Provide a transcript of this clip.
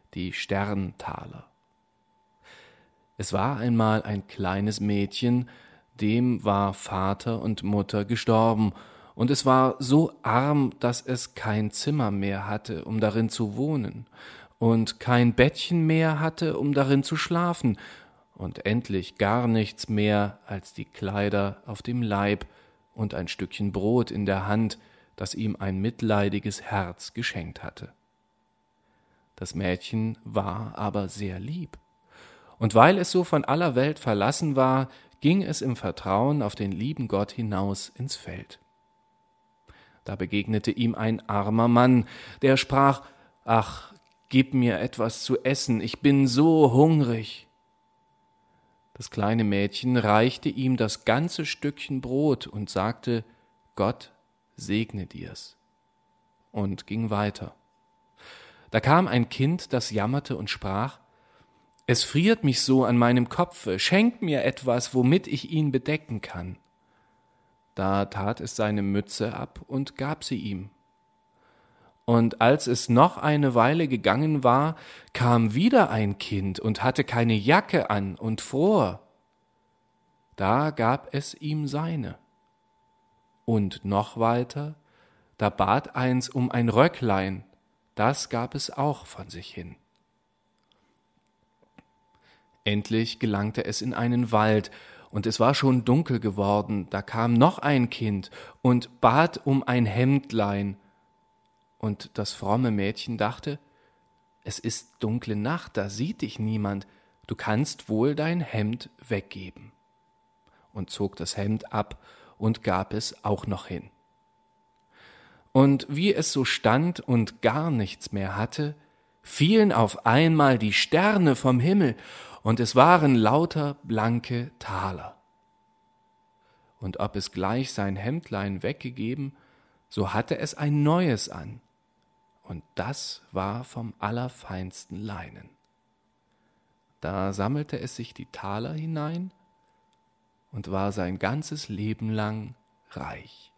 die Sterntaler. Es war einmal ein kleines Mädchen, dem war Vater und Mutter gestorben, und es war so arm, dass es kein Zimmer mehr hatte, um darin zu wohnen, und kein Bettchen mehr hatte, um darin zu schlafen, und endlich gar nichts mehr als die Kleider auf dem Leib und ein Stückchen Brot in der Hand, das ihm ein mitleidiges Herz geschenkt hatte. Das Mädchen war aber sehr lieb. Und weil es so von aller Welt verlassen war, ging es im Vertrauen auf den lieben Gott hinaus ins Feld. Da begegnete ihm ein armer Mann, der sprach: »Ach, gib mir etwas zu essen, ich bin so hungrig.« Das kleine Mädchen reichte ihm das ganze Stückchen Brot und sagte: »Gott segne dir's«, und ging weiter. Da kam ein Kind, das jammerte und sprach: »Es friert mich so an meinem Kopfe, schenk mir etwas, womit ich ihn bedecken kann.« Da tat es seine Mütze ab und gab sie ihm. Und als es noch eine Weile gegangen war, kam wieder ein Kind und hatte keine Jacke an und fror. Da gab es ihm seine. Und noch weiter, da bat eins um ein Röcklein, das gab es auch von sich hin. Endlich gelangte es in einen Wald, und es war schon dunkel geworden, da kam noch ein Kind und bat um ein Hemdlein. Und das fromme Mädchen dachte: Es ist dunkle Nacht, da sieht dich niemand, du kannst wohl dein Hemd weggeben. Und zog das Hemd ab und gab es auch noch hin. Und wie es so stand und gar nichts mehr hatte, fielen auf einmal die Sterne vom Himmel, und es waren lauter blanke Taler. Und ob es gleich sein Hemdlein weggegeben, so hatte es ein neues an, und das war vom allerfeinsten Leinen. Da sammelte es sich die Taler hinein und war sein ganzes Leben lang reich.